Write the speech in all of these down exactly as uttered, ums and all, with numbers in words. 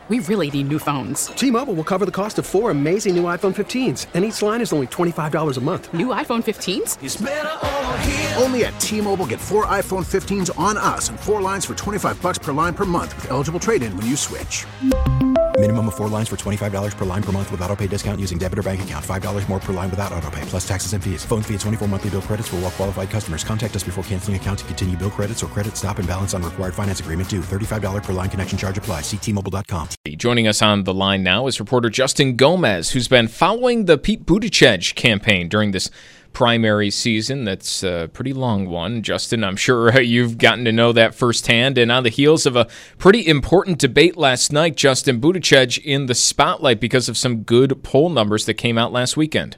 we really need new phones. T-Mobile will cover the cost of four amazing new iPhone fifteens, and each line is only twenty-five dollars a month. New iPhone fifteens? It's better over here. Only at T-Mobile, get four iPhone fifteens on us and four lines for twenty-five dollars per line per month with eligible trade-in when you switch. Minimum of four lines for twenty-five dollars per line per month with autopay discount using debit or bank account. five dollars more per line without autopay, plus taxes and fees. Phone fee at twenty-four monthly bill credits for well-qualified customers. Contact us before canceling account to continue bill credits or credit stop and balance on required finance agreement due. thirty-five dollars per line connection charge applies. See T Mobile dot com. Joining us on the line now is reporter Justin Gomez, who's been following the Pete Buttigieg campaign during this primary season. That's a pretty long one. Justin, I'm sure you've gotten to know that firsthand. And on the heels of a pretty important debate last night, Justin, Buttigieg in the spotlight because of some good poll numbers that came out last weekend.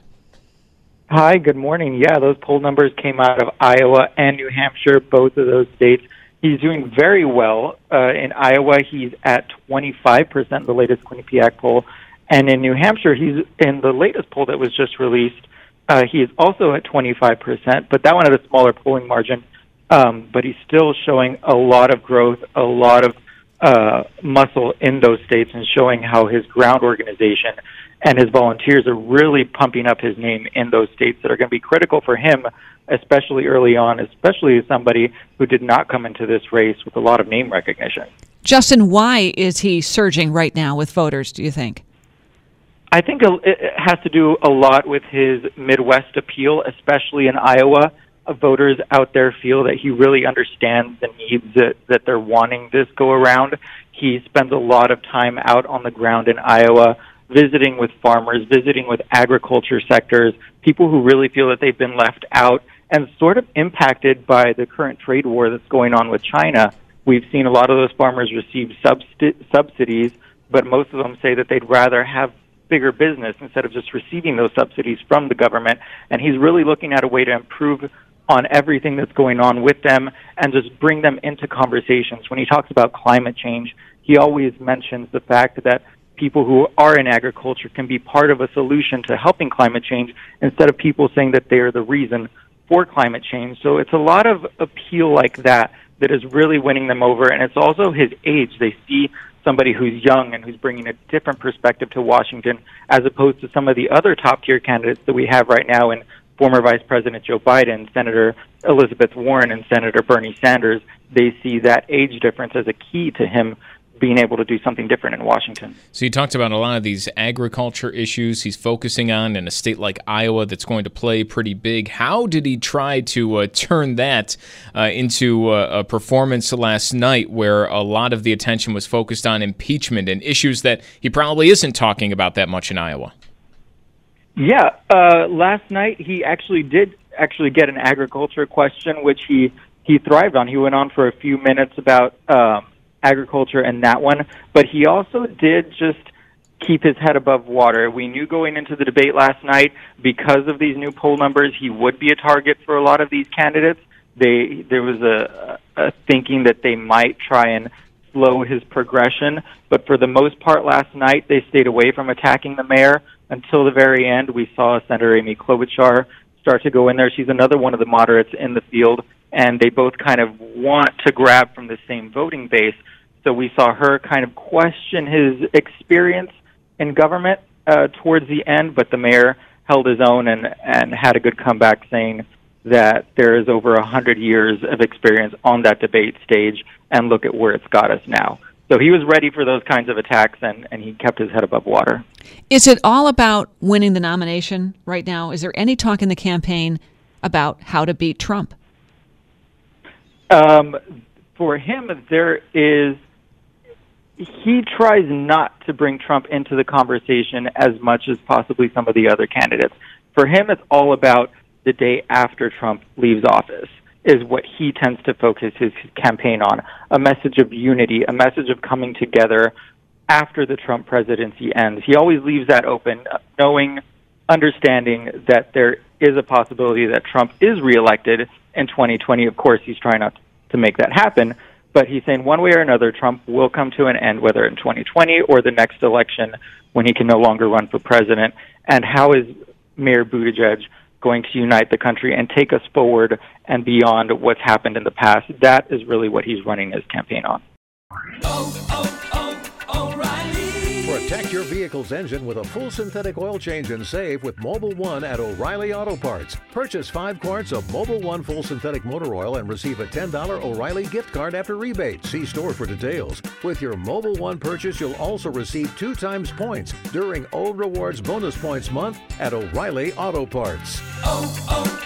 Hi, good morning. Yeah, those poll numbers came out of Iowa and New Hampshire, both of those states. He's doing very well. Uh, in Iowa, he's at twenty-five percent, the latest Quinnipiac poll. And in New Hampshire, he's in the latest poll that was just released, Uh, he is also at twenty-five percent, but that one had a smaller polling margin. Um, but he's still showing a lot of growth, a lot of uh, muscle in those states, and showing how his ground organization and his volunteers are really pumping up his name in those states that are going to be critical for him, especially early on, especially as somebody who did not come into this race with a lot of name recognition. Justin, why is he surging right now with voters, do you think? I think it has to do a lot with his Midwest appeal, especially in Iowa. Voters out there feel that he really understands the needs that, that they're wanting this go around. He spends a lot of time out on the ground in Iowa, visiting with farmers, visiting with agriculture sectors, people who really feel that they've been left out and sort of impacted by the current trade war that's going on with China. We've seen a lot of those farmers receive substi- subsidies, but most of them say that they'd rather have bigger business instead of just receiving those subsidies from the government. And he's really looking at a way to improve on everything that's going on with them and just bring them into conversations. When he talks about climate change, he always mentions the fact that people who are in agriculture can be part of a solution to helping climate change instead of people saying that they are the reason for climate change. So it's a lot of appeal like that that is really winning them over. And it's also his age. They see somebody who's young and who's bringing a different perspective to Washington as opposed to some of the other top-tier candidates that we have right now in former Vice President Joe Biden, Senator Elizabeth Warren, and Senator Bernie Sanders. They see that age difference as a key to him being able to do something different in Washington. So you talked about a lot of these agriculture issues he's focusing on in a state like Iowa that's going to play pretty big. How did he try to uh, turn that uh, into uh, a performance last night where a lot of the attention was focused on impeachment and issues that he probably isn't talking about that much in Iowa? Yeah, uh, last night he actually did actually get an agriculture question, which he, he thrived on. He went on for a few minutes about um, agriculture and that one, but he also did just keep his head above water. We knew going into the debate last night, because of these new poll numbers, he would be a target for a lot of these candidates. They there was a, a thinking that they might try and slow his progression, but for the most part last night, they stayed away from attacking the mayor until the very end. We saw Senator Amy Klobuchar start to go in there. She's another one of the moderates in the field, and they both kind of want to grab from the same voting base. So we saw her kind of question his experience in government uh, towards the end, but the mayor held his own and, and had a good comeback, saying that there is over one hundred years of experience on that debate stage, and look at where it's got us now. So he was ready for those kinds of attacks, and, and he kept his head above water. Is it all about winning the nomination right now? Is there any talk in the campaign about how to beat Trump? Um, for him, there is... He tries not to bring Trump into the conversation as much as possibly some of the other candidates. For him, it's all about the day after Trump leaves office is what he tends to focus his campaign on, a message of unity, a message of coming together after the Trump presidency ends. He always leaves that open, knowing, understanding that there is a possibility that Trump is reelected in twenty twenty. Of course, he's trying not to make that happen, but he's saying one way or another, Trump will come to an end, whether in twenty twenty or the next election when he can no longer run for president. And how is Mayor Buttigieg going to unite the country and take us forward and beyond what's happened in the past? That is really what he's running his campaign on. Oh, oh, oh, O'Reilly. Protect your vehicle's engine with a full synthetic oil change and save with Mobil one at O'Reilly Auto Parts. Purchase five quarts of Mobil one full synthetic motor oil and receive a ten dollars O'Reilly gift card after rebate. See store for details. With your Mobil one purchase, you'll also receive two times points during O Rewards Bonus Points Month at O'Reilly Auto Parts. Oh, oh,